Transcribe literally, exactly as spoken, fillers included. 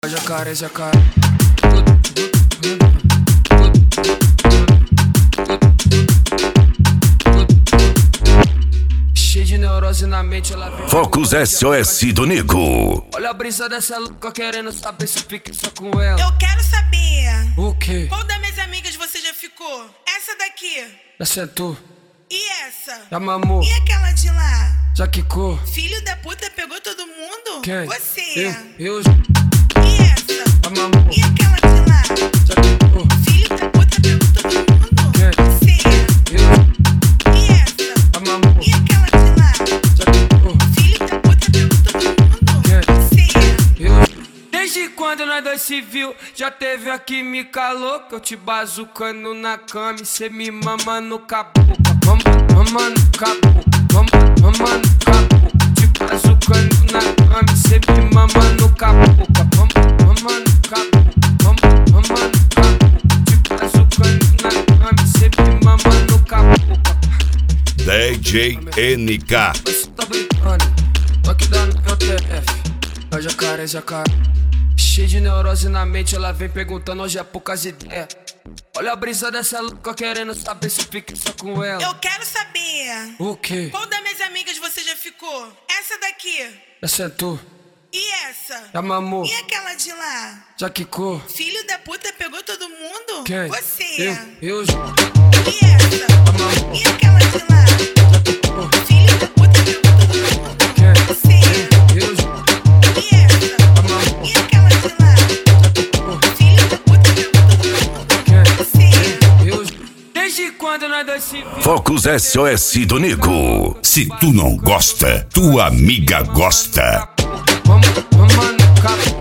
Jacaré, jacaré. Cheio de neurose na mente, ela vem. Focus S O S do Nigo. Olha a brisa dessa louca querendo saber se fica só com ela. Eu quero saber. O quê? Qual das minhas amigas você já ficou? Essa daqui. Já sentou? E essa? Já mamou? E aquela de lá? Já quicou? Filho da puta pegou todo mundo? Quem? Você. Eu? Eu? E essa? Já mamou? E aquela de lá? Já quicou? Filho da puta pegou todo mundo? Quem? Você. Eu? E essa? Já mamou? E aquela de lá? Já quicou? Filho da puta pegou todo mundo? Quem? Você. Eu? Desde quando nós dois se viu, já teve a química louca. Eu te bazucando na cama e cê me mama no caboclo. Mama, mama no caboclo, mama, mama no caboclo. Te bazucando na cama e cê me mama no caboclo. Mama, mama no caboclo, mama, mama no caboclo. Te bazucando na cama e cê me mama no caboclo. D J N K. Mas cê tá brincando, tô aqui dando meu T F. Ó jacaré, jacaré. Cheio de neurose na mente, ela vem perguntando hoje é poucas ideias. Olha a brisa dessa louca querendo saber se fica só com ela. Eu quero saber. O quê? Qual das minhas amigas você já ficou? Essa daqui. Já sentou? E essa? Já mamou? E aquela de lá? Já quicou? Filho da puta pegou todo mundo? Quem? Você. Eu? Eu? E essa? mamou? E aquela de lá? Já quicou? Filho da puta pegou todo mundo? Quem? Você. Eu? E essa? mamou? E aquela de lá? Já quicou? Filho da puta pegou todo mundo? Quem? Você. Eu? Desde quando nós dois se viu? Focus S O S do Nigo. Se tu não gosta, tua amiga gosta. Mama, mama no caboclo.